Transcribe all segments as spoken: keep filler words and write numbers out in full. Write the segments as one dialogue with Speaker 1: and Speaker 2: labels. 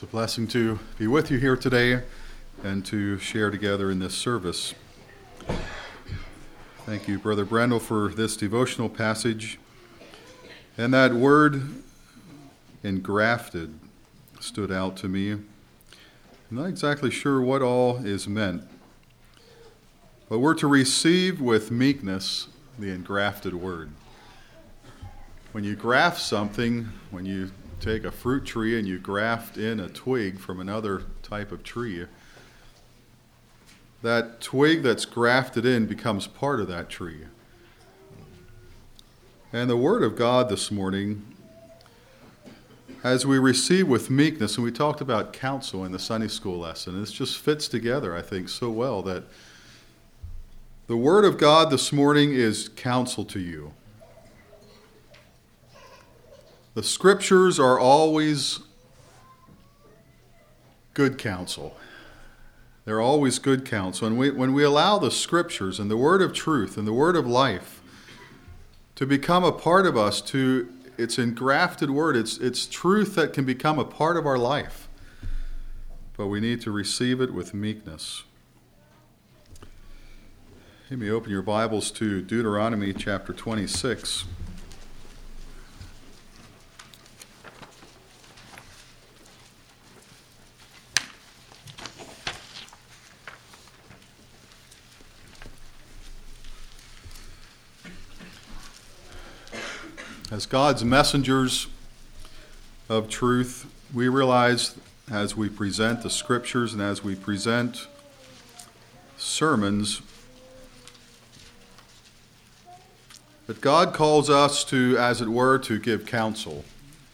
Speaker 1: It's a blessing to be with you here today and to share together in this service. Thank you, Brother Brendel, for this devotional passage. And that word, engrafted, stood out to me. I'm not exactly sure what all is meant, but we're to receive with meekness the engrafted word. When you graft something, when you take a fruit tree and you graft in a twig from another type of tree, that twig that's grafted in becomes part of that tree. And the Word of God this morning, as we receive with meekness, and we talked about counsel in the Sunday school lesson, this just fits together, I think, so well that the Word of God this morning is counsel to you. The Scriptures are always good counsel. They're always good counsel. And we, when we allow the Scriptures and the Word of truth and the Word of life to become a part of us, to it's engrafted Word, it's, it's truth that can become a part of our life. But we need to receive it with meekness. You may open your Bibles to Deuteronomy chapter twenty-six. As God's messengers of truth, we realize as we present the Scriptures and as we present sermons that God calls us to, as it were, to give counsel.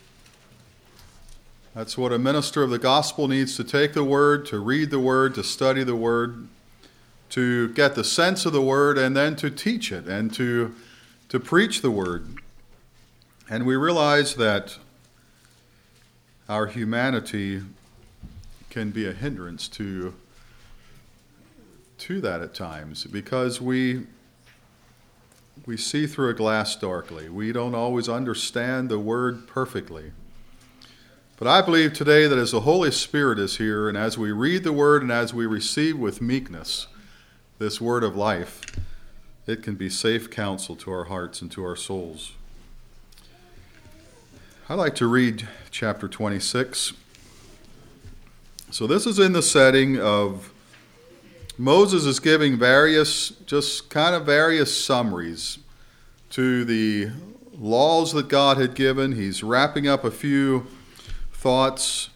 Speaker 1: That's what a minister of the gospel needs, to take the Word, to read the Word, to study the Word, to get the sense of the Word, and then to teach it and to, to preach the Word. And we realize that our humanity can be a hindrance to, to that at times, because we, we see through a glass darkly. We don't always understand the Word perfectly. But I believe today that as the Holy Spirit is here, and as we read the Word and as we receive with meekness this Word of life, it can be safe counsel to our hearts and to our souls. I'd like to read chapter twenty-six. So this is in the setting of Moses is giving various, just kind of various summaries to the laws that God had given. He's wrapping up a few thoughts.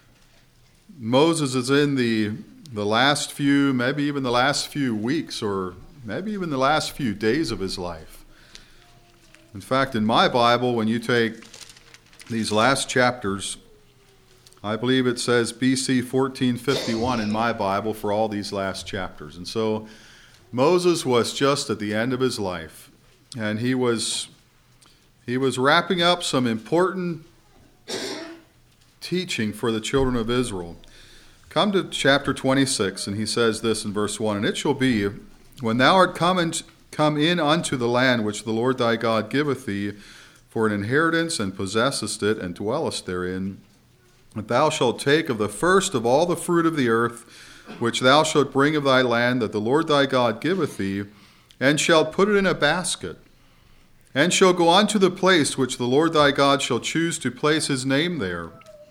Speaker 1: Moses is in the, the last few, maybe even the last few weeks, or maybe even the last few days of his life. In fact, in my Bible, when you take these last chapters, I believe it says B C fourteen fifty-one in my Bible for all these last chapters. And so Moses was just at the end of his life, and he was he was wrapping up some important teaching for the children of Israel. Come to chapter twenty-six, and he says this in verse one, "And it shall be, when thou art come in, come in unto the land which the Lord thy God giveth thee for an inheritance, and possessest it, and dwellest therein, that thou shalt take of the first of all the fruit of the earth, which thou shalt bring of thy land, that the Lord thy God giveth thee, and shalt put it in a basket, and shall go unto the place which the Lord thy God shall choose to place his name there.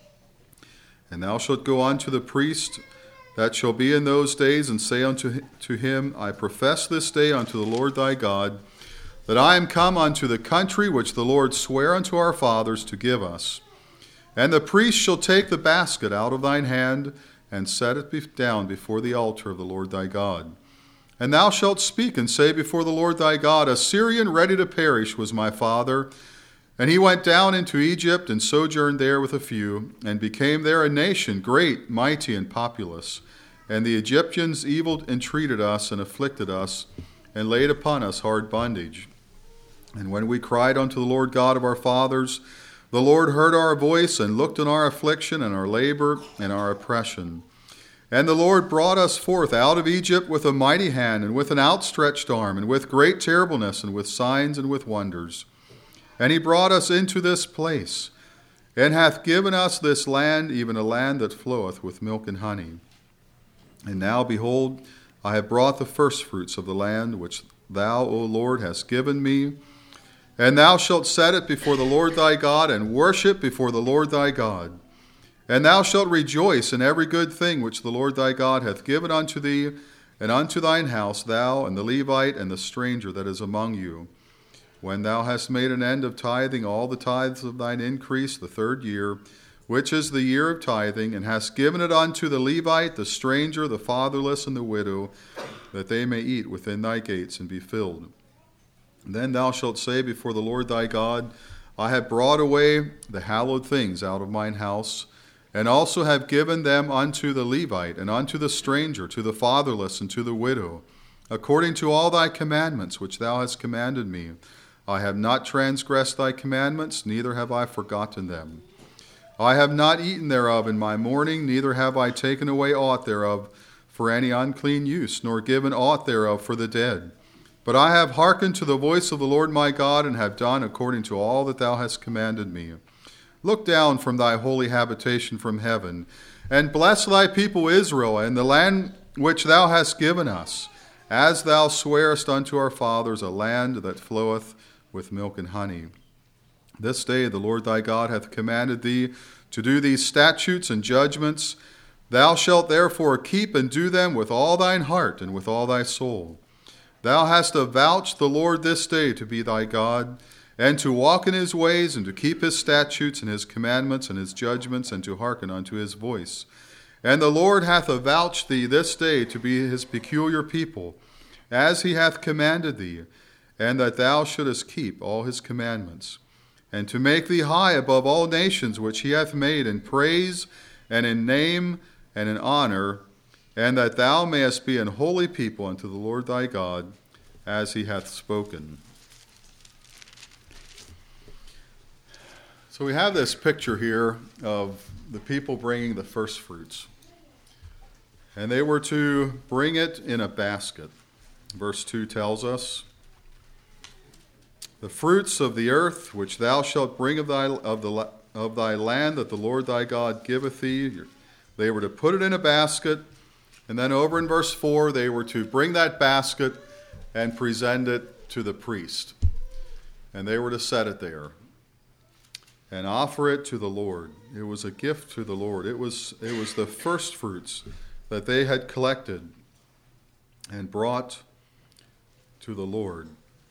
Speaker 1: And thou shalt go unto the priest that shall be in those days, and say unto to him, I profess this day unto the Lord thy God, that I am come unto the country which the Lord sware unto our fathers to give us. And the priest shall take the basket out of thine hand, and set it down before the altar of the Lord thy God. And thou shalt speak and say before the Lord thy God, A Syrian ready to perish was my father, and he went down into Egypt, and sojourned there with a few, and became there a nation great, mighty, and populous. And the Egyptians evil entreated us, and afflicted us, and laid upon us hard bondage. And when we cried unto the Lord God of our fathers, the Lord heard our voice, and looked on our affliction, and our labor, and our oppression. And the Lord brought us forth out of Egypt with a mighty hand, and with an outstretched arm, and with great terribleness, and with signs, and with wonders. And he brought us into this place. and hath given us this land, even a land that floweth with milk and honey. And now, behold, I have brought the firstfruits of the land, which thou, O Lord, hast given me. And thou shalt set it before the Lord thy God, and worship before the Lord thy God. And thou shalt rejoice in every good thing which the Lord thy God hath given unto thee, and unto thine house, thou and the Levite and the stranger that is among you. When thou hast made an end of tithing all the tithes of thine increase the third year, which is the year of tithing, and hast given it unto the Levite, the stranger, the fatherless, and the widow, that they may eat within thy gates and be filled. And then thou shalt say before the Lord thy God, I have brought away the hallowed things out of mine house, and also have given them unto the Levite, and unto the stranger, to the fatherless, and to the widow, according to all thy commandments which thou hast commanded me. I have not transgressed thy commandments, neither have I forgotten them. I have not eaten thereof in my mourning, neither have I taken away aught thereof for any unclean use, nor given aught thereof for the dead. But I have hearkened to the voice of the Lord my God, and have done according to all that thou hast commanded me. Look down from thy holy habitation from heaven, and bless thy people Israel, and the land which thou hast given us, as thou swarest unto our fathers, a land that floweth with milk and honey. This day the Lord thy God hath commanded thee to do these statutes and judgments. Thou shalt therefore keep and do them with all thine heart and with all thy soul. Thou hast avouched the Lord this day to be thy God, and to walk in his ways, and to keep his statutes and his commandments and his judgments, and to hearken unto his voice. And the Lord hath avouched thee this day to be his peculiar people, as he hath commanded thee, and that thou shouldest keep all his commandments, and to make thee high above all nations which he hath made in praise and in name and in honor, and that thou mayest be an holy people unto the Lord thy God, as he hath spoken. So we have this picture here of the people bringing the first fruits. And they were to bring it in a basket. Verse two tells us, the fruits of the earth which thou shalt bring of thy of the of thy land that the Lord thy God giveth thee, they were to put it in a basket, and then over in verse four they were to bring that basket and present it to the priest, and they were to set it there and offer it to the Lord. It was a gift to the Lord. It was it was the first fruits that they had collected and brought to the Lord.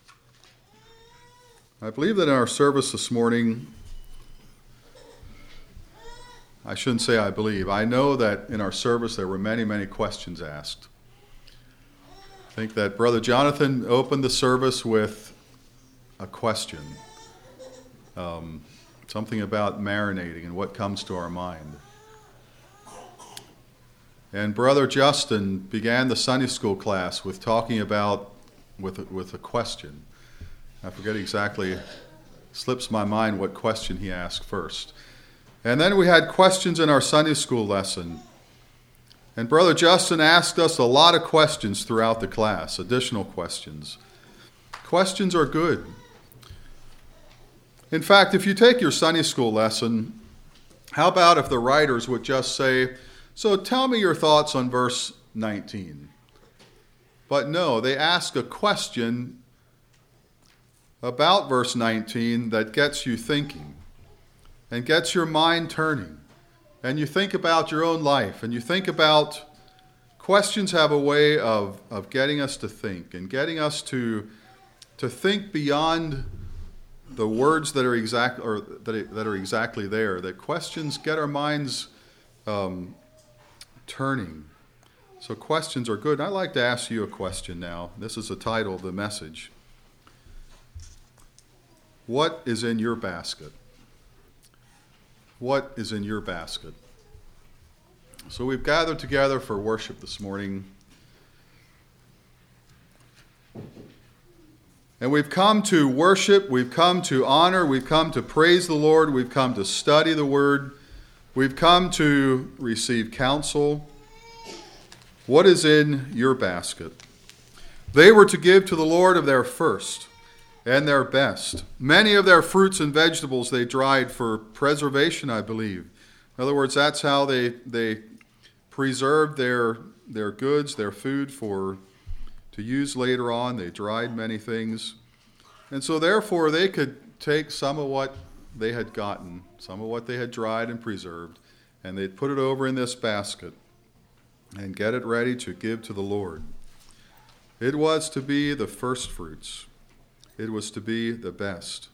Speaker 1: I believe that in our service this morning, I shouldn't say I believe, I know that in our service there were many, many questions asked. I think that Brother Jonathan opened the service with a question, um, something about marinating and what comes to our mind. And Brother Justin began the Sunday school class with talking about, with a, with a question. I forget exactly, slips my mind what question he asked first. And then we had questions in our Sunday school lesson. And Brother Justin asked us a lot of questions throughout the class, additional questions. Questions are good. In fact, if you take your Sunday school lesson, how about if the writers would just say, so tell me your thoughts on verse nineteen. But no, they ask a question about verse nineteen that gets you thinking and gets your mind turning. And you think about your own life, and you think about, questions have a way of, of getting us to think and getting us to, to think beyond the words that are exact or that, that are exactly there. That questions get our minds um, turning. So questions are good. And I'd like to ask you a question now. This is the title of the message. What is in your basket? What is in your basket? So we've gathered together for worship this morning. And we've come to worship, we've come to honor, we've come to praise the Lord, we've come to study the Word, we've come to receive counsel. What is in your basket? They were to give to the Lord of their first. and their best. Many of their fruits and vegetables they dried for preservation, I believe. In other words, that's how they they preserved their their goods, their food for to use later on. They dried many things. And so therefore they could take some of what they had gotten, some of what they had dried and preserved, and they'd put it over in this basket and get it ready to give to the Lord. It was to be the first fruits. It was to be the best.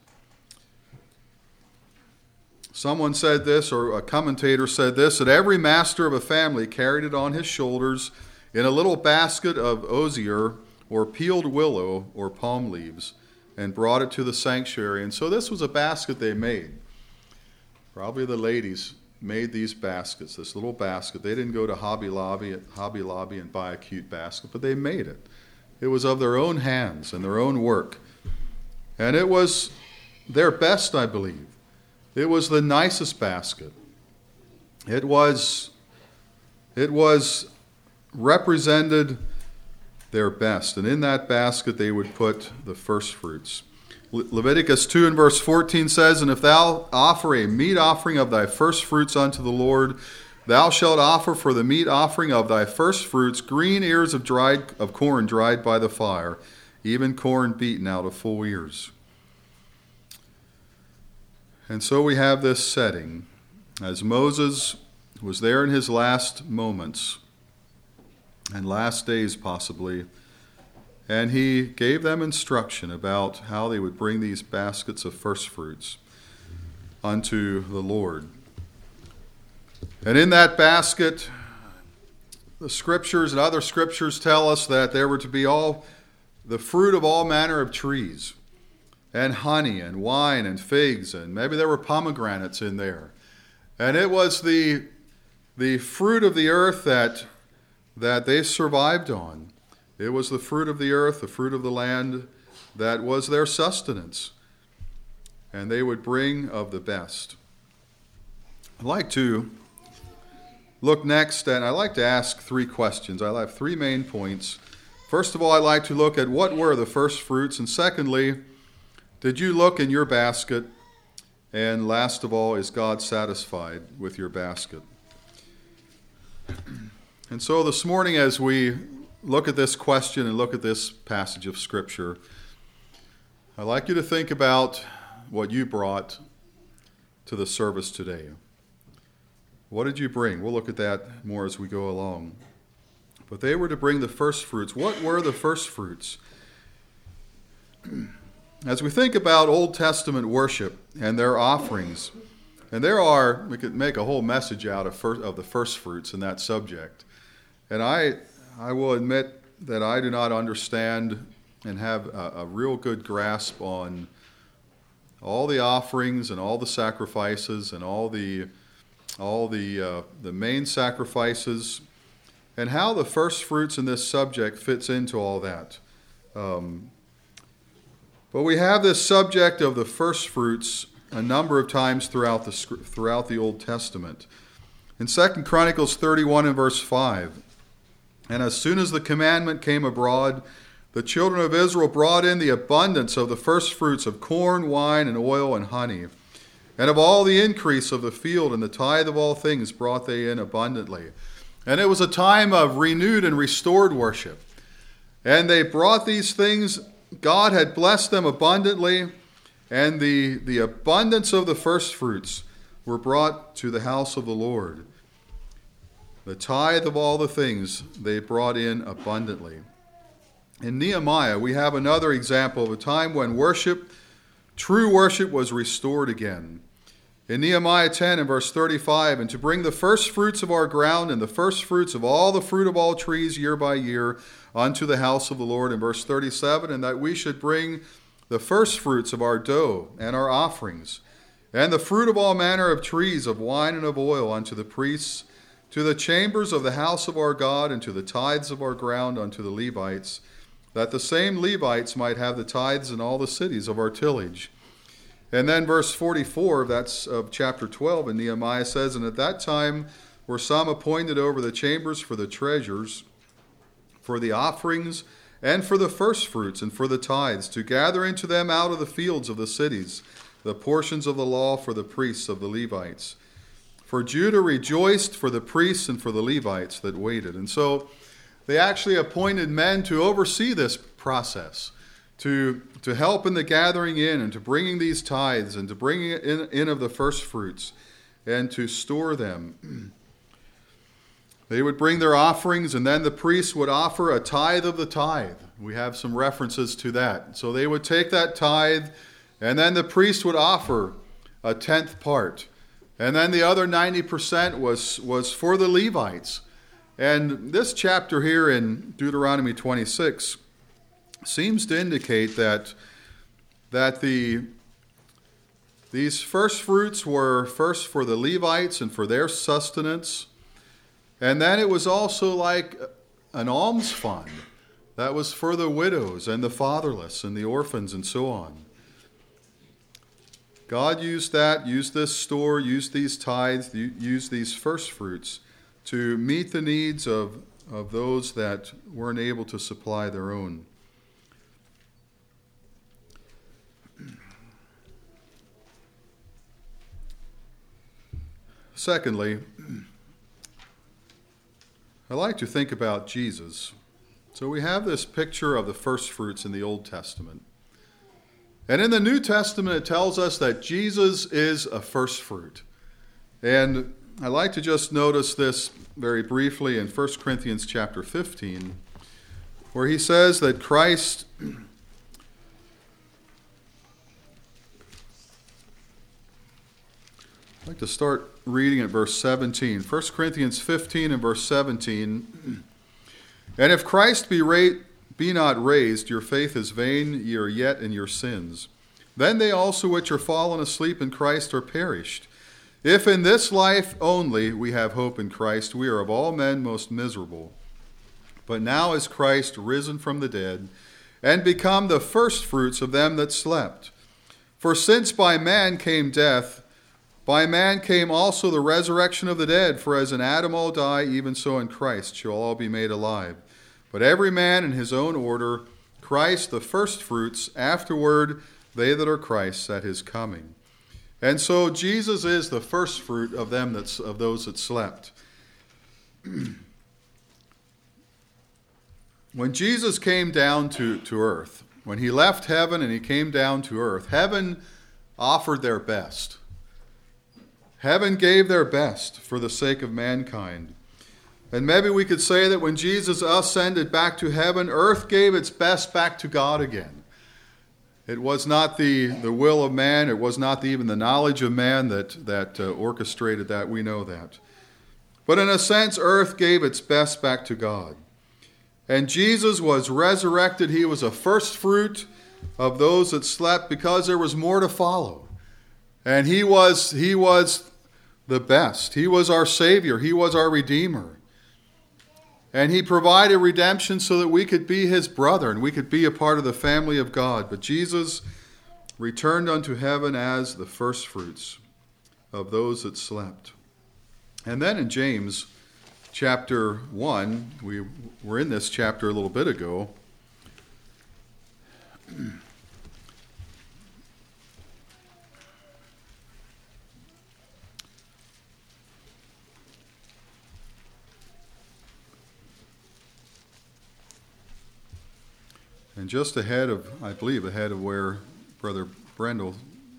Speaker 1: Someone said this, or a commentator said this, that every master of a family carried it on his shoulders in a little basket of osier or peeled willow or palm leaves, and brought it to the sanctuary. And so this was a basket they made. Probably the ladies made these baskets, this little basket. They didn't go to Hobby Lobby, Hobby Lobby and buy a cute basket, but they made it. It was of their own hands and their own work. And it was their best, I believe. It was the nicest basket. It was, it was represented their best. And in that basket they would put the first fruits. Le- Leviticus two and verse fourteen says, "And if thou offer a meat offering of thy first fruits unto the Lord, thou shalt offer for the meat offering of thy first fruits green ears of dried of corn dried by the fire, even corn beaten out of full ears." And so we have this setting. As Moses was there in his last moments, and last days possibly, and he gave them instruction about how they would bring these baskets of first fruits unto the Lord. And in that basket, the scriptures and other scriptures tell us that there were to be all the fruit of all manner of trees, and honey and wine and figs, and maybe there were pomegranates in there. And it was the the fruit of the earth that that they survived on. It was the fruit of the earth, the fruit of the land that was their sustenance. And they would bring of the best. I'd like to look next, and I'd like to ask three questions. I have three main points. First of all, I'd like to look at what were the first fruits, and secondly, did you look in your basket? And last of all, is God satisfied with your basket? And so this morning, as we look at this question and look at this passage of Scripture, I'd like you to think about what you brought to the service today. What did you bring? We'll look at that more as we go along. But they were to bring the first fruits. What were the first fruits? As we think about Old Testament worship and their offerings, and there are, we could make a whole message out of, first, of the first fruits in that subject. And I I will admit that I do not understand and have a, a real good grasp on all the offerings and all the sacrifices and all the all the uh, the main sacrifices and how the first fruits in this subject fits into all that. Um, but we have this subject of the first fruits a number of times throughout the throughout the Old Testament. In Second Chronicles thirty-one and verse five, "And as soon as the commandment came abroad, the children of Israel brought in the abundance of the first fruits of corn, wine, and oil, and honey. And of all the increase of the field and the tithe of all things brought they in abundantly." And it was a time of renewed and restored worship. And they brought these things. God had blessed them abundantly, and the, the abundance of the first fruits were brought to the house of the Lord. The tithe of all the things they brought in abundantly. In Nehemiah, we have another example of a time when worship, true worship, was restored again. In Nehemiah ten and verse thirty-five, "And to bring the first fruits of our ground and the first fruits of all the fruit of all trees year by year unto the house of the Lord." In verse thirty-seven, "And that we should bring the first fruits of our dough and our offerings, and the fruit of all manner of trees, of wine and of oil unto the priests, to the chambers of the house of our God, and to the tithes of our ground unto the Levites, that the same Levites might have the tithes in all the cities of our tillage." And then verse forty-four, that's of chapter twelve in Nehemiah, says, "And at that time were some appointed over the chambers for the treasures, for the offerings and for the firstfruits, and for the tithes, to gather into them out of the fields of the cities the portions of the law for the priests of the Levites. For Judah rejoiced for the priests and for the Levites that waited. And so they actually appointed men to oversee this process, to, to help in the gathering in and to bringing these tithes and to bringing in, in of the firstfruits and to store them. They would bring their offerings, and then the priests would offer a tithe of the tithe. We have some references to that. So they would take that tithe, and then the priest would offer a tenth part. And then the other ninety percent was, was for the Levites. And this chapter here in Deuteronomy twenty-six seems to indicate that, that the, these first fruits were first for the Levites and for their sustenance. And then it was also like an alms fund that was for the widows and the fatherless and the orphans and so on. God used that, used this store, used these tithes, used these first fruits to meet the needs of, of those that weren't able to supply their own. Secondly, I like to think about Jesus. So we have this picture of the first fruits in the Old Testament. And in the New Testament, it tells us that Jesus is a first fruit. And I like to just notice this very briefly in First Corinthians chapter fifteen, where he says that Christ I'd like to start reading at verse seventeen. First Corinthians fifteen and verse seventeen. And if Christ be, ra- be not raised, your faith is vain, ye are yet in your sins. Then they also which are fallen asleep in Christ are perished. If in this life only we have hope in Christ, we are of all men most miserable. But now is Christ risen from the dead, and become the firstfruits of them that slept. For since by man came death, by man came also the resurrection of the dead. For as in Adam all die, even so in Christ shall all be made alive. But every man in his own order, Christ the firstfruits, afterward they that are Christ's at his coming. And so Jesus is the firstfruit of them that's of those that slept. When Jesus came down to, to earth, when he left heaven and he came down to earth, heaven offered their best. Heaven gave their best for the sake of mankind. And maybe we could say that when Jesus ascended back to heaven, earth gave its best back to God again. It was not the, the will of man, it was not the, even the knowledge of man that, that uh, orchestrated that, we know that. But in a sense, earth gave its best back to God. And Jesus was resurrected. He was a first fruit of those that slept because there was more to follow. And he was, he was the best. He was our Savior. He was our Redeemer. And he provided redemption so that we could be his brother and we could be a part of the family of God. But Jesus returned unto heaven as the firstfruits of those that slept. And then in James chapter one, we were in this chapter a little bit ago. And just ahead of, I believe, ahead of where Brother Brendel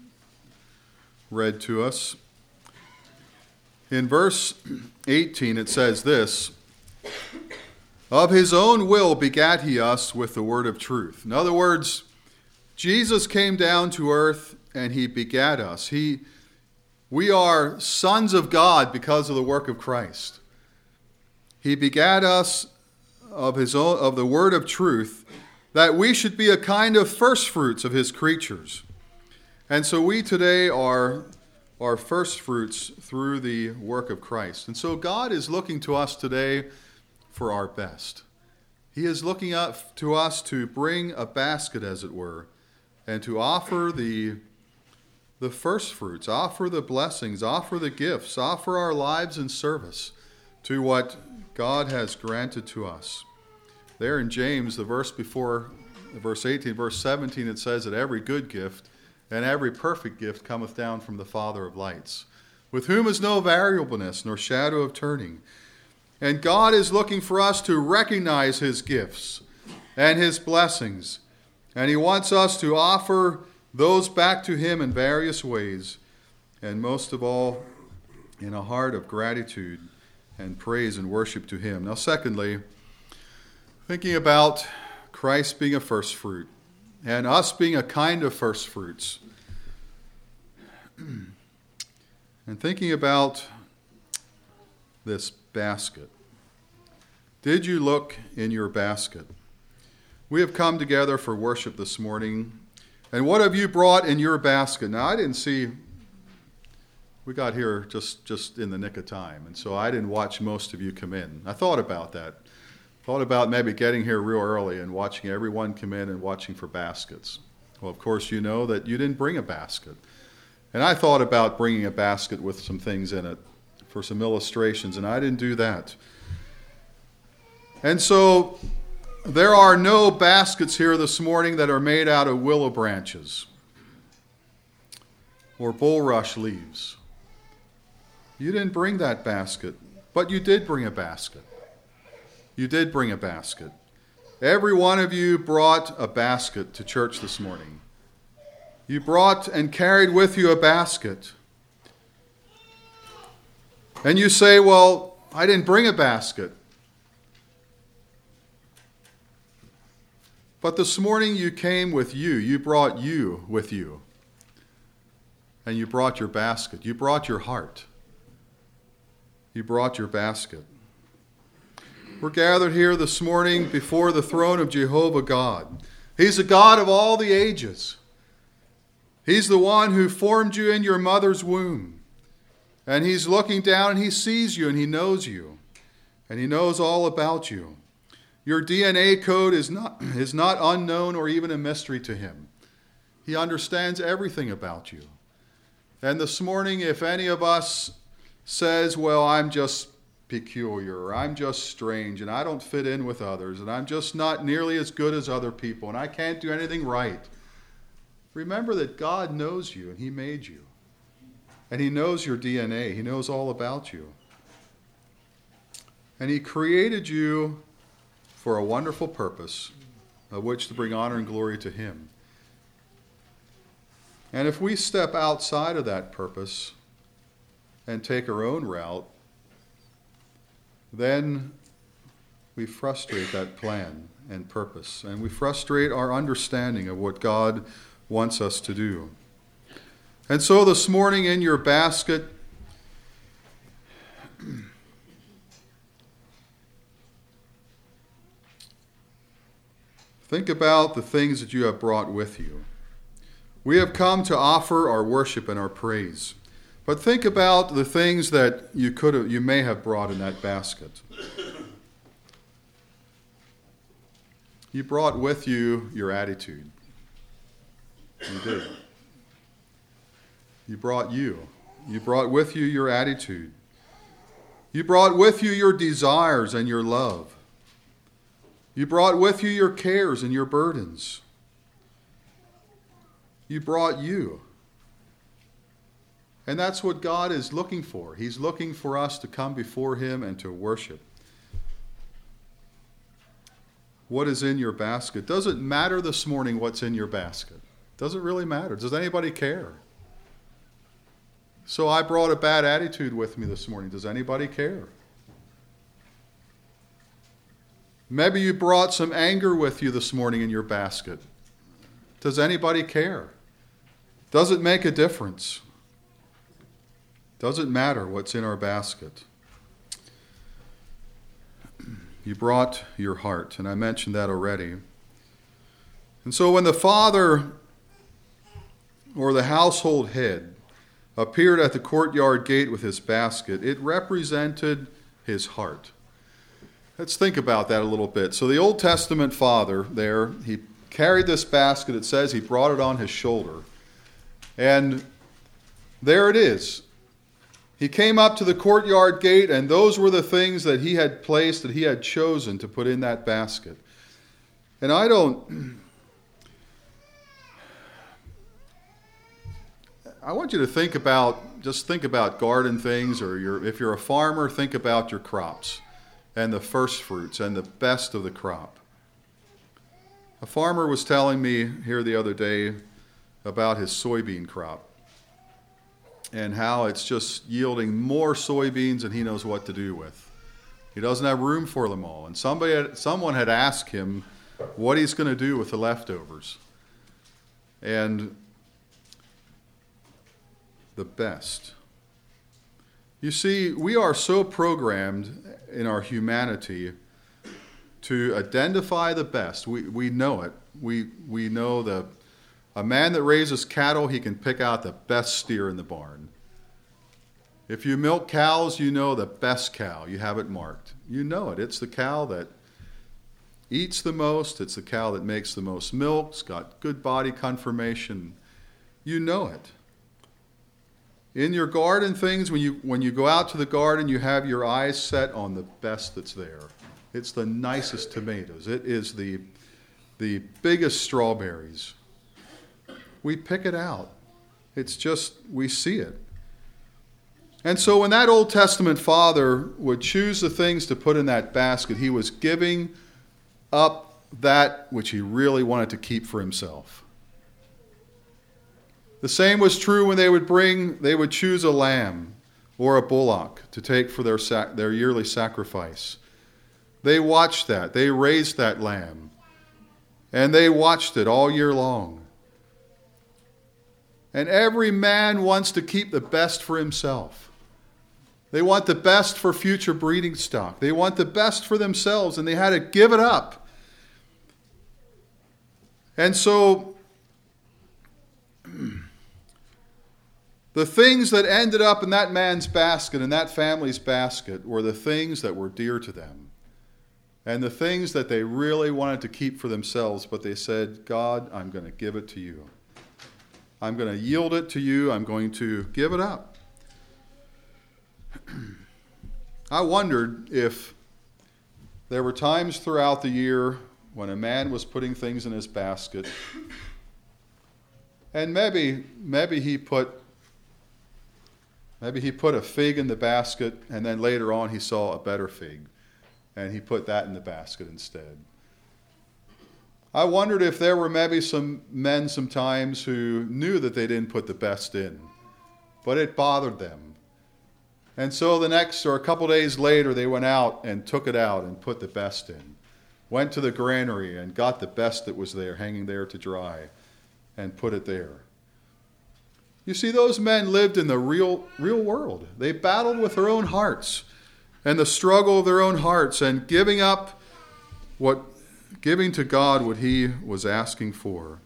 Speaker 1: read to us, in verse eighteen it says this, of his own will begat he us with the word of truth. In other words, Jesus came down to earth and he begat us. He, we are sons of God because of the work of Christ. He begat us of his own, of the word of truth, that we should be a kind of firstfruits of his creatures. And so we today are, are firstfruits through the work of Christ. And so God is looking to us today for our best. He is looking up to us to bring a basket, as it were, and to offer the, the firstfruits, offer the blessings, offer the gifts, offer our lives in service to what God has granted to us. There in James, the verse before, verse eighteen, verse seventeen, it says that every good gift and every perfect gift cometh down from the Father of lights, with whom is no variableness nor shadow of turning. And God is looking for us to recognize his gifts and his blessings. And he wants us to offer those back to him in various ways. And most of all, in a heart of gratitude and praise and worship to him. Now, secondly, thinking about Christ being a first fruit and us being a kind of first fruits. And thinking about this basket. Did you look in your basket? We have come together for worship this morning. And what have you brought in your basket? Now, I didn't see, we got here just, just in the nick of time. And so I didn't watch most of you come in. I thought about that. Thought about maybe getting here real early and watching everyone come in and watching for baskets. Well, of course, you know that you didn't bring a basket. And I thought about bringing a basket with some things in it for some illustrations, and I didn't do that. And so there are no baskets here this morning that are made out of willow branches or bulrush leaves. You didn't bring that basket, but you did bring a basket. You did bring a basket. Every one of you brought a basket to church this morning. You brought and carried with you a basket. And you say, well, I didn't bring a basket. But this morning you came with you. You brought you with you. And you brought your basket. You brought your heart. You brought your basket. We're gathered here this morning before the throne of Jehovah God. He's the God of all the ages. He's the one who formed you in your mother's womb. And he's looking down and he sees you and he knows you. And he knows all about you. Your D N A code is not, is not unknown or even a mystery to him. He understands everything about you. And this morning, if any of us says, well, I'm just peculiar, or I'm just strange, and I don't fit in with others, and I'm just not nearly as good as other people, and I can't do anything right, remember that God knows you, and he made you. And he knows your D N A. He knows all about you. And he created you for a wonderful purpose, of which to bring honor and glory to him. And if we step outside of that purpose and take our own route, then we frustrate that plan and purpose, and we frustrate our understanding of what God wants us to do. And so this morning in your basket, think about the things that you have brought with you. We have come to offer our worship and our praise. But think about the things that you could have, you may have brought in that basket. You brought with you your attitude. You did. You brought you. You brought with you your attitude. You brought with you your desires and your love. You brought with you your cares and your burdens. You brought you. And that's what God is looking for. He's looking for us to come before him and to worship. What is in your basket? Does it matter this morning what's in your basket? Does it really matter? Does anybody care? So I brought a bad attitude with me this morning. Does anybody care? Maybe you brought some anger with you this morning in your basket. Does anybody care? Does it make a difference? Does it matter what's in our basket? You brought your heart, and I mentioned that already. And so when the father or the household head appeared at the courtyard gate with his basket, it represented his heart. Let's think about that a little bit. So the Old Testament father there, he carried this basket. It says he brought it on his shoulder. And there it is. He came up to the courtyard gate, and those were the things that he had placed, that he had chosen to put in that basket. And I don't, I want you to think about, just think about garden things, or you're, if you're a farmer, think about your crops and the first fruits and the best of the crop. A farmer was telling me here the other day about his soybean crop and how it's just yielding more soybeans than he knows what to do with. He doesn't have room for them all. And somebody, had, someone had asked him what he's going to do with the leftovers. And the best. You see, we are so programmed in our humanity to identify the best. We we know it. We we know the a man that raises cattle, he can pick out the best steer in the barn. If you milk cows, you know the best cow. You have it marked. You know it. It's the cow that eats the most. It's the cow that makes the most milk. It's got good body conformation. You know it. In your garden things, when you when you go out to the garden, you have your eyes set on the best that's there. It's the nicest tomatoes. It is the the biggest strawberries. We pick it out. It's just, we see it. And so when that Old Testament father would choose the things to put in that basket, he was giving up that which he really wanted to keep for himself. The same was true when they would bring, they would choose a lamb or a bullock to take for their sac- their yearly sacrifice. They watched that. They raised that lamb. And they watched it all year long. And every man wants to keep the best for himself. They want the best for future breeding stock. They want the best for themselves, and they had to give it up. And so the things that ended up in that man's basket, in that family's basket, were the things that were dear to them. And the things that they really wanted to keep for themselves, but they said, God, I'm going to give it to you. I'm going to yield it to you. I'm going to give it up. I wondered if there were times throughout the year when a man was putting things in his basket, and maybe maybe he put maybe he put a fig in the basket, and then later on he saw a better fig, and he put that in the basket instead. I wondered if there were maybe some men sometimes who knew that they didn't put the best in, but it bothered them. And so the next, or a couple days later, they went out and took it out and put the best in. Went to the granary and got the best that was there, hanging there to dry, and put it there. You see, those men lived in the real, real world. They battled with their own hearts and the struggle of their own hearts, and giving up what Giving to God what he was asking for.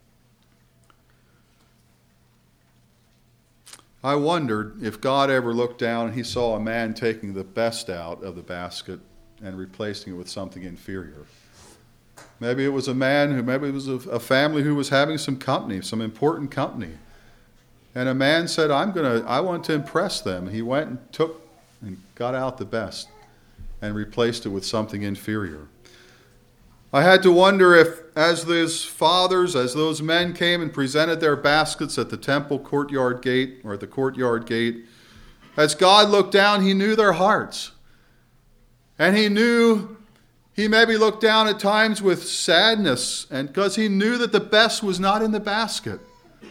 Speaker 1: I wondered if God ever looked down and he saw a man taking the best out of the basket and replacing it with something inferior. Maybe it was a man who, maybe it was a, a family who was having some company, some important company. And a man said, I'm going to, I want to impress them. He went and took and got out the best and replaced it with something inferior. I had to wonder if, as those fathers, as those men came and presented their baskets at the temple courtyard gate, or at the courtyard gate, as God looked down, he knew their hearts. And he knew, he maybe looked down at times with sadness, and because he knew that the best was not in the basket.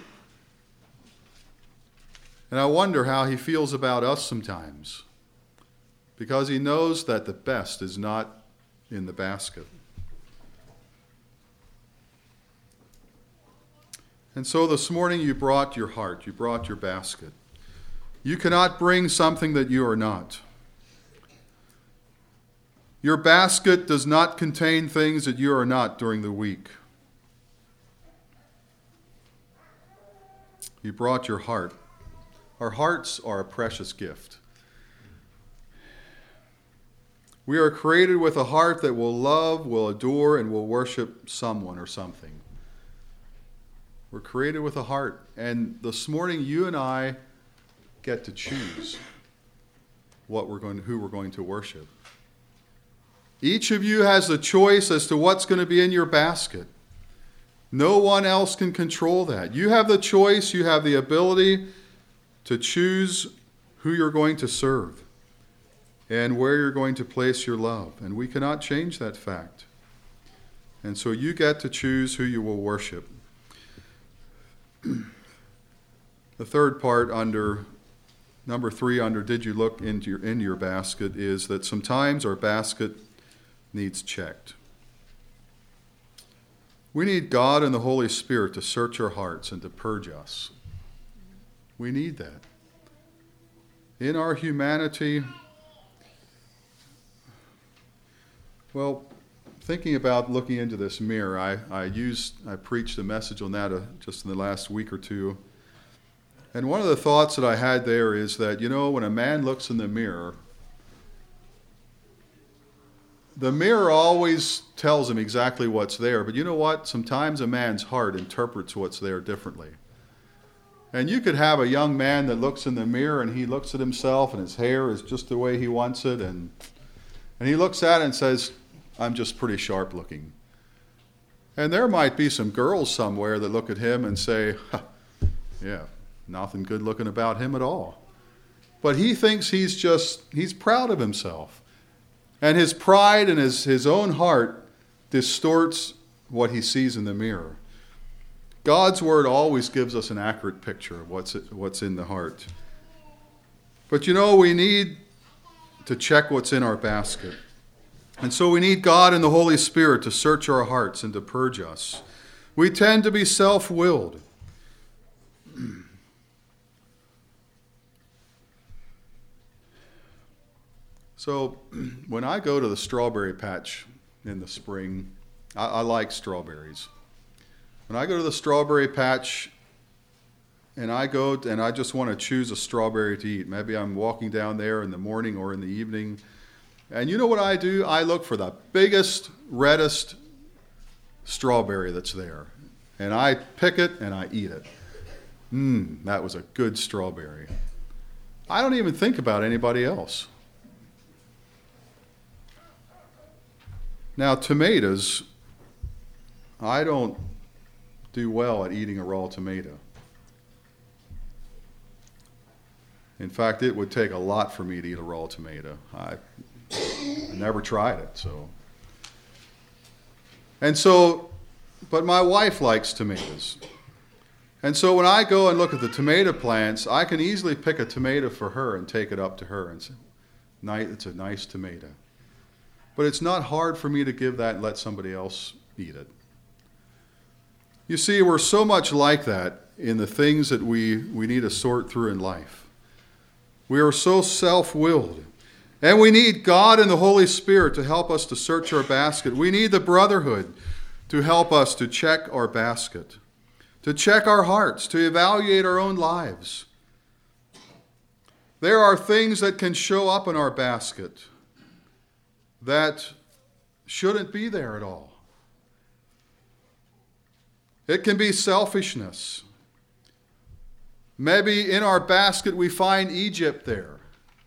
Speaker 1: And I wonder how he feels about us sometimes, because he knows that the best is not in the basket. And so this morning you brought your heart, you brought your basket. You cannot bring something that you are not. Your basket does not contain things that you are not during the week. You brought your heart. Our hearts are a precious gift. We are created with a heart that will love, will adore, and will worship someone or something. We're created with a heart. And this morning, you and I get to choose what we're going, who we're going to worship. Each of you has the choice as to what's going to be in your basket. No one else can control that. You have the choice, you have the ability to choose who you're going to serve and where you're going to place your love. And we cannot change that fact. And so you get to choose who you will worship. The third part under, number three under did you look into your, in your basket is that sometimes our basket needs checked. We need God and the Holy Spirit to search our hearts and to purge us. We need that. In our humanity, well, thinking about looking into this mirror, I, I used, I preached a message on that uh, just in the last week or two. And one of the thoughts that I had there is that, you know, when a man looks in the mirror, the mirror always tells him exactly what's there. But you know what? Sometimes a man's heart interprets what's there differently. And you could have a young man that looks in the mirror and he looks at himself and his hair is just the way he wants it. And, and he looks at it and says, I'm just pretty sharp looking. And there might be some girls somewhere that look at him and say, yeah, nothing good looking about him at all. But he thinks he's just, he's proud of himself. And his pride and his, his own heart distorts what he sees in the mirror. God's word always gives us an accurate picture of what's, what's in the heart. But you know, we need to check what's in our basket. And so we need God and the Holy Spirit to search our hearts and to purge us. We tend to be self-willed. So when I go to the strawberry patch in the spring, I, I like strawberries. When I go to the strawberry patch and I go and I just want to choose a strawberry to eat, maybe I'm walking down there in the morning or in the evening, and you know what I do? I look for the biggest, reddest strawberry that's there, and I pick it and I eat it. Mmm, that was a good strawberry. I don't even think about anybody else. Now, tomatoes, I don't do well at eating a raw tomato. In fact, it would take a lot for me to eat a raw tomato. I, I never tried it, so. And so, but my wife likes tomatoes. And so when I go and look at the tomato plants, I can easily pick a tomato for her and take it up to her and say, it's a nice tomato. But it's not hard for me to give that and let somebody else eat it. You see, we're so much like that in the things that we, we need to sort through in life. We are so self-willed. And we need God and the Holy Spirit to help us to search our basket. We need the brotherhood to help us to check our basket, to check our hearts, to evaluate our own lives. There are things that can show up in our basket that shouldn't be there at all. It can be selfishness. Maybe in our basket we find Egypt there.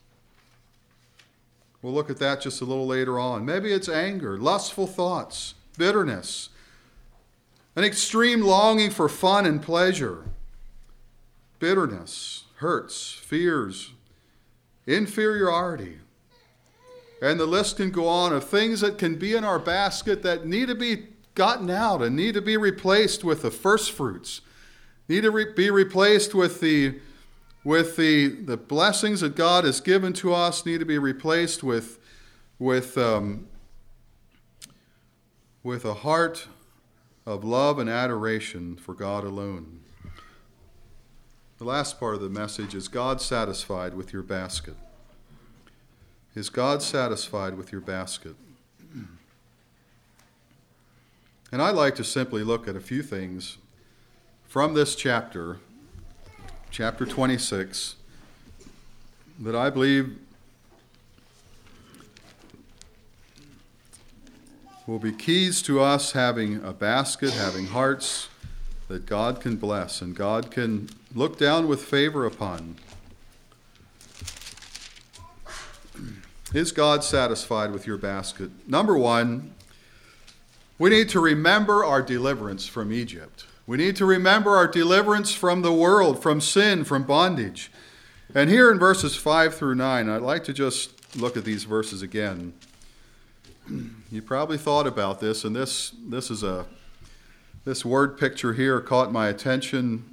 Speaker 1: We'll look at that just a little later on. Maybe it's anger, lustful thoughts, bitterness, an extreme longing for fun and pleasure, bitterness, hurts, fears, inferiority. And the list can go on of things that can be in our basket that need to be gotten out and need to be replaced with the first fruits, need to re- be replaced with the with the, the blessings that God has given to us, need to be replaced with, with, um, with a heart of love and adoration for God alone. The last part of the message is God satisfied with your basket. Is God satisfied with your basket? And I'd like to simply look at a few things from this chapter, chapter twenty-six, that I believe will be keys to us having a basket, having hearts that God can bless and God can look down with favor upon. Is God satisfied with your basket? Number one, we need to remember our deliverance from Egypt. We need to remember our deliverance from the world, from sin, from bondage. And here in verses five through nine, I'd like to just look at these verses again. You probably thought about this, and this this is a this word picture here caught my attention.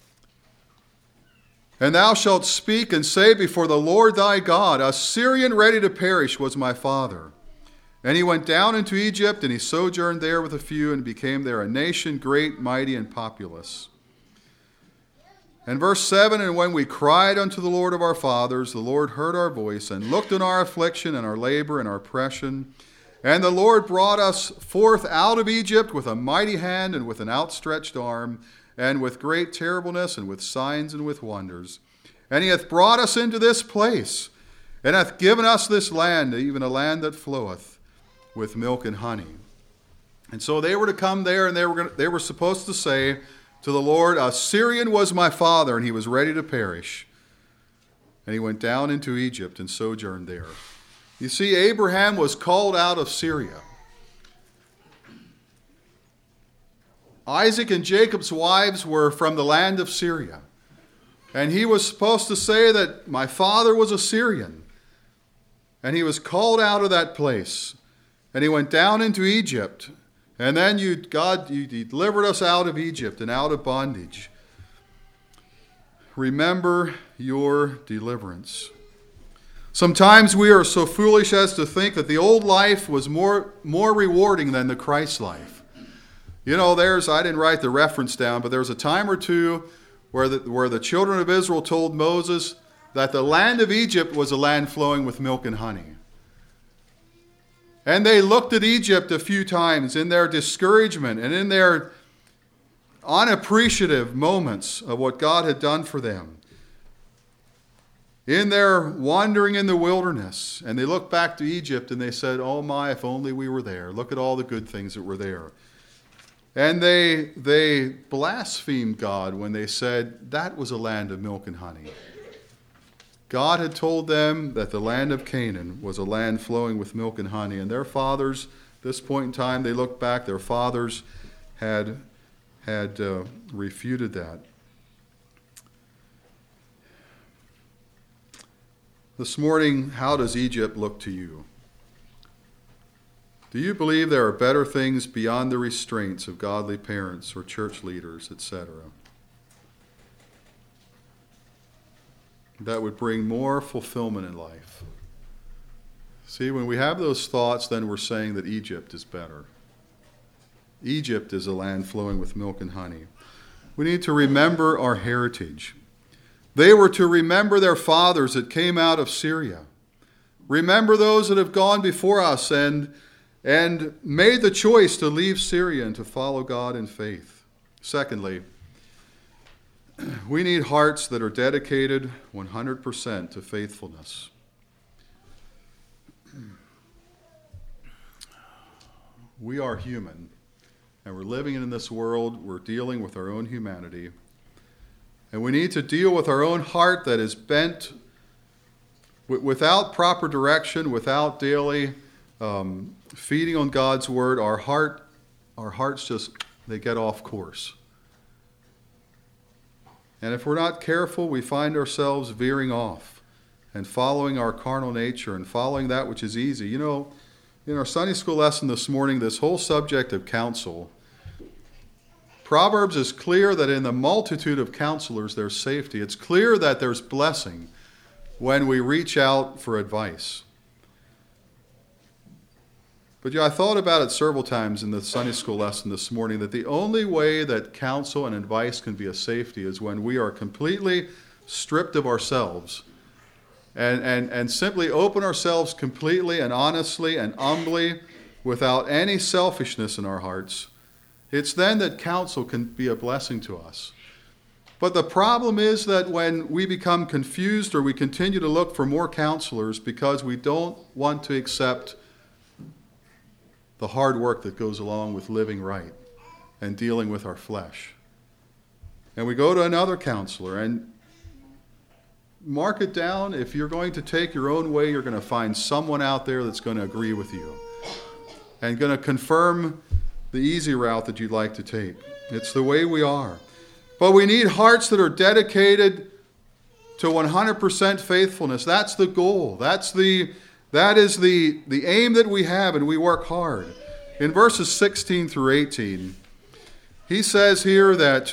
Speaker 1: And thou shalt speak and say before the Lord thy God, a Syrian ready to perish was my father. And he went down into Egypt, and he sojourned there with a few, and became there a nation great, mighty, and populous. And verse seven, and when we cried unto the Lord of our fathers, the Lord heard our voice, and looked on our affliction, and our labor, and our oppression. And the Lord brought us forth out of Egypt with a mighty hand, and with an outstretched arm, and with great terribleness, and with signs, and with wonders. And he hath brought us into this place, and hath given us this land, even a land that floweth with milk and honey. And so they were to come there, and they were going to, they were supposed to say to the Lord, a Syrian was my father, and he was ready to perish. And he went down into Egypt and sojourned there. You see, Abraham was called out of Syria. Isaac and Jacob's wives were from the land of Syria. And he was supposed to say that my father was a Syrian. And he was called out of that place. And he went down into Egypt. And then you, God, you delivered us out of Egypt and out of bondage. Remember your deliverance. Sometimes we are so foolish as to think that the old life was more, more rewarding than the Christ life. You know, there's, I didn't write the reference down, but there was a time or two where the, where the children of Israel told Moses that the land of Egypt was a land flowing with milk and honey. And they looked at Egypt a few times in their discouragement and in their unappreciative moments of what God had done for them. In their wandering in the wilderness. And they looked back to Egypt and they said, oh my, if only we were there. Look at all the good things that were there. And they, they blasphemed God when they said that was a land of milk and honey. God had told them that the land of Canaan was a land flowing with milk and honey. And their fathers, at this point in time, they looked back, their fathers had, had uh, refuted that. This morning, how does Egypt look to you? Do you believe there are better things beyond the restraints of godly parents or church leaders, et cetera, that would bring more fulfillment in life? See, when we have those thoughts, then we're saying that Egypt is better. Egypt is a land flowing with milk and honey. We need to remember our heritage. They were to remember their fathers that came out of Syria. Remember those that have gone before us and, and made the choice to leave Syria and to follow God in faith. Secondly, we need hearts that are dedicated one hundred percent to faithfulness. We are human, and we're living in this world. We're dealing with our own humanity. And we need to deal with our own heart that is bent w- without proper direction, without daily um, feeding on God's word. Our heart, our hearts just, they get off course. And if we're not careful, we find ourselves veering off and following our carnal nature and following that which is easy. You know, in our Sunday school lesson this morning, this whole subject of counsel, Proverbs is clear that in the multitude of counselors there's safety. It's clear that there's blessing when we reach out for advice. But yeah, I thought about it several times in the Sunday school lesson this morning that the only way that counsel and advice can be a safety is when we are completely stripped of ourselves and, and, and simply open ourselves completely and honestly and humbly without any selfishness in our hearts. It's then that counsel can be a blessing to us. But the problem is that when we become confused or we continue to look for more counselors because we don't want to accept the hard work that goes along with living right and dealing with our flesh. And we go to another counselor, and mark it down. If you're going to take your own way, you're going to find someone out there that's going to agree with you and going to confirm the easy route that you'd like to take. It's the way we are. But we need hearts that are dedicated to one hundred percent faithfulness. That's the goal. That's the that is the, the aim that we have, and we work hard. In verses sixteen through eighteen, he says here that,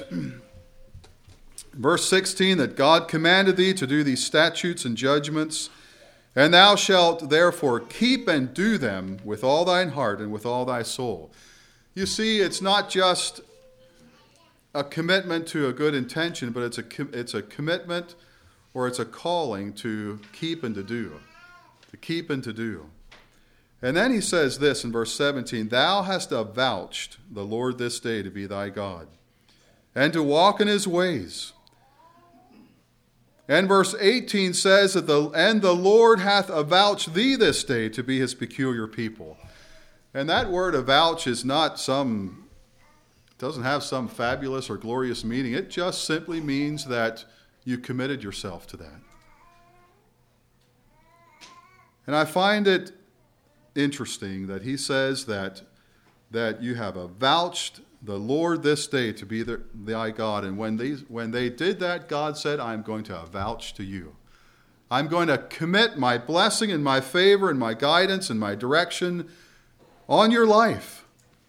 Speaker 1: verse sixteen, that God commanded thee to do these statutes and judgments, and thou shalt therefore keep and do them with all thine heart and with all thy soul. You see, it's not just a commitment to a good intention, but it's a it's a commitment, or it's a calling to keep and to do. To keep and to do. And then he says this in verse seventeen, thou hast avouched the Lord this day to be thy God, and to walk in his ways. And verse eighteen says that the and the Lord hath avouched thee this day to be his peculiar people. And that word avouch is not some, doesn't have some fabulous or glorious meaning. It just simply means that you committed yourself to that. And I find it interesting that he says that, that you have avouched the Lord this day to be the, thy God. And when they, when they did that, God said, I'm going to avouch to you. I'm going to commit my blessing and my favor and my guidance and my direction on your life.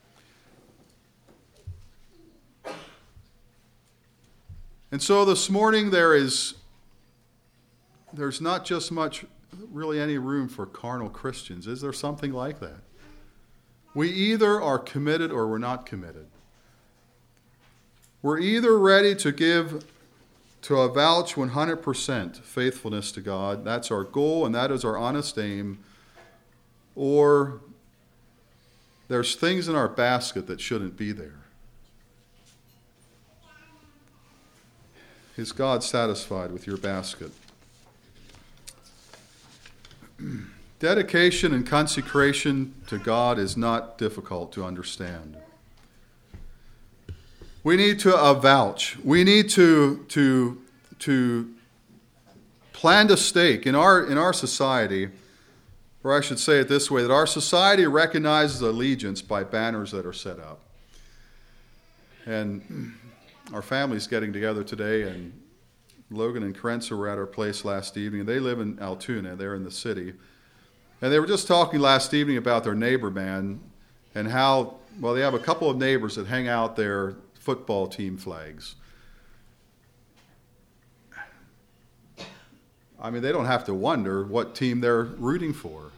Speaker 1: And so this morning there is, there's not just much, really any room for carnal Christians. Is there something like that? We either are committed or we're not committed. We're either ready to give, to avouch one hundred percent faithfulness to God. That's our goal and that is our honest aim. Or there's things in our basket that shouldn't be there. Is God satisfied with your basket? Dedication and consecration to God is not difficult to understand. We need to avouch. We need to, to, to plant a stake in our, in our society, or I should say it this way, that our society recognizes allegiance by banners that are set up. And our family's getting together today, and Logan and Krenzer were at our place last evening. They live in Altoona. They're in the city. And they were just talking last evening about their neighbor man and how, well, they have a couple of neighbors that hang out their football team flags. I mean, they don't have to wonder what team they're rooting for.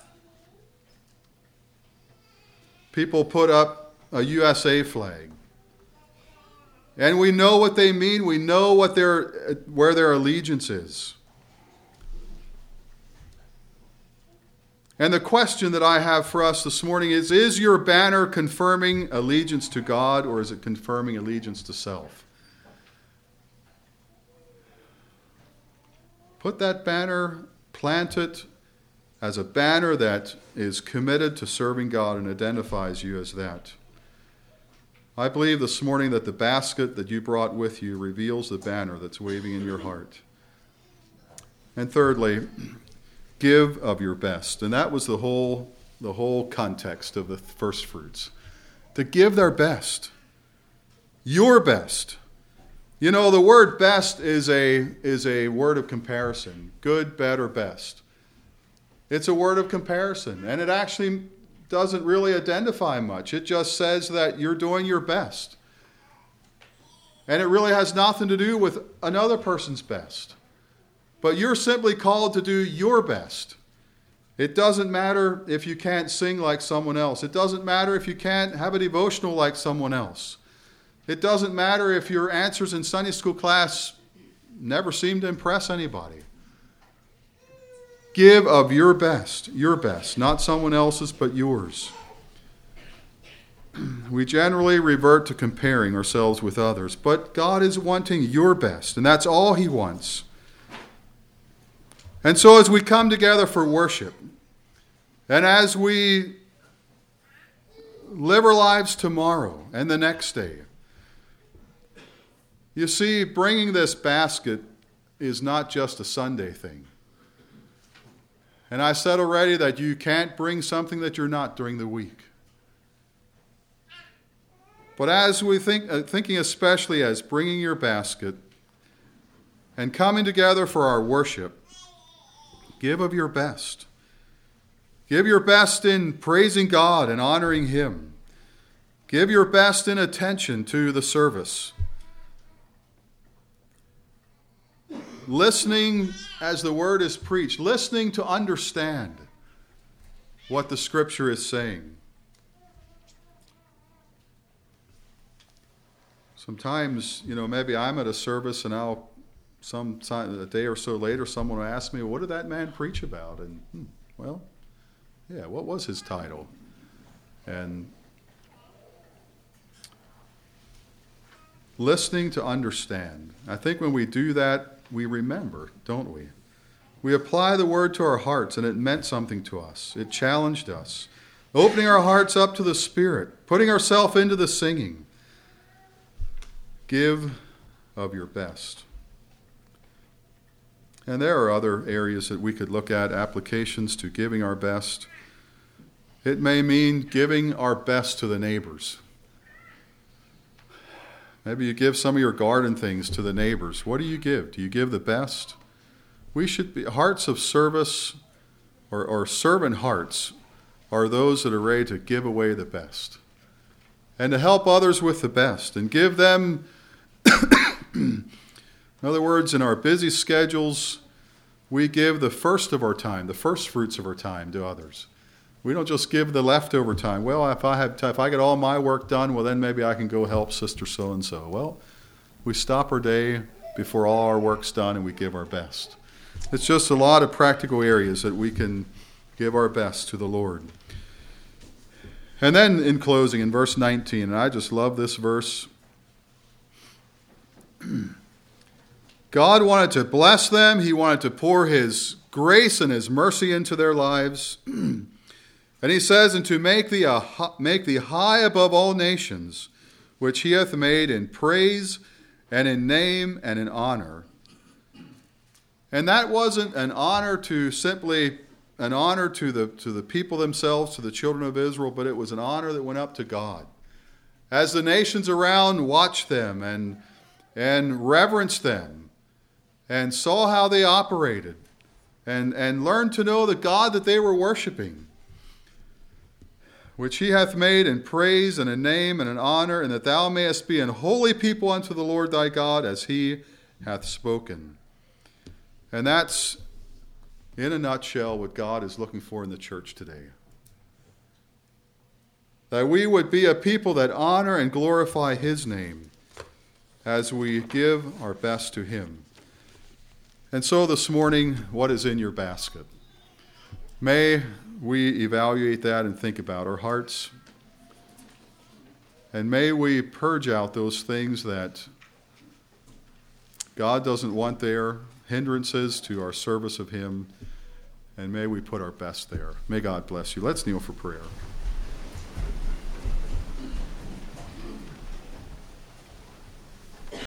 Speaker 1: People put up a U S A flag. And we know what they mean. We know what their, where their allegiance is. And the question that I have for us this morning is, is your banner confirming allegiance to God, or is it confirming allegiance to self? Put that banner, plant it as a banner that is committed to serving God and identifies you as that. I believe this morning that the basket that you brought with you reveals the banner that's waving in your heart. And thirdly, give of your best. And that was the whole, the whole context of the first fruits. To give their best. Your best. You know, the word best is a, is a word of comparison. Good, better, best. It's a word of comparison. And it actually doesn't really identify much. It just says that you're doing your best. And it really has nothing to do with another person's best. But you're simply called to do your best. It doesn't matter if you can't sing like someone else. It doesn't matter if you can't have a devotional like someone else. It doesn't matter if your answers in Sunday school class never seem to impress anybody. Give of your best, your best, not someone else's, but yours. We generally revert to comparing ourselves with others, but God is wanting your best, and that's all He wants. And so as we come together for worship, and as we live our lives tomorrow and the next day, you see, bringing this basket is not just a Sunday thing. And I said already that you can't bring something that you're not during the week. But as we think, uh, thinking especially as bringing your basket and coming together for our worship, give of your best. Give your best in praising God and honoring Him. Give your best in attention to the service. Listening as the word is preached. Listening to understand what the Scripture is saying. Sometimes, you know, maybe I'm at a service and I'll, some time, a day or so later, someone will ask me, what did that man preach about? And, hmm, well, yeah, what was his title? And listening to understand. I think when we do that, we remember, don't we? We apply the word to our hearts, and it meant something to us. It challenged us. Opening our hearts up to the Spirit, putting ourselves into the singing. Give of your best. And there are other areas that we could look at, applications to giving our best. It may mean giving our best to the neighbors. Maybe you give some of your garden things to the neighbors. What do you give? Do you give the best? We should be, hearts of service or, or servant hearts are those that are ready to give away the best and to help others with the best and give them. In other words, in our busy schedules, we give the first of our time, the first fruits of our time to others. We don't just give the leftover time. Well, if I have t- if I get all my work done, well, then maybe I can go help Sister so-and-so. Well, we stop our day before all our work's done and we give our best. It's just a lot of practical areas that we can give our best to the Lord. And then in closing, in verse nineteen, and I just love this verse. God wanted to bless them. He wanted to pour His grace and His mercy into their lives. And He says, and to make thee, a, make thee high above all nations, which He hath made in praise and in name and in honor. And that wasn't an honor to simply an honor to the to the people themselves, to the children of Israel, but it was an honor that went up to God. As the nations around watched them and, and reverenced them and saw how they operated and, and learned to know the God that they were worshiping, which He hath made in praise and in name and in honor, and that thou mayest be an holy people unto the Lord thy God, as He hath spoken. And that's, in a nutshell, what God is looking for in the church today. That we would be a people that honor and glorify His name as we give our best to Him. And so this morning, what is in your basket? May we evaluate that and think about our hearts. And may we purge out those things that God doesn't want there, hindrances to our service of Him, and may we put our best there. May God bless you. Let's kneel for prayer.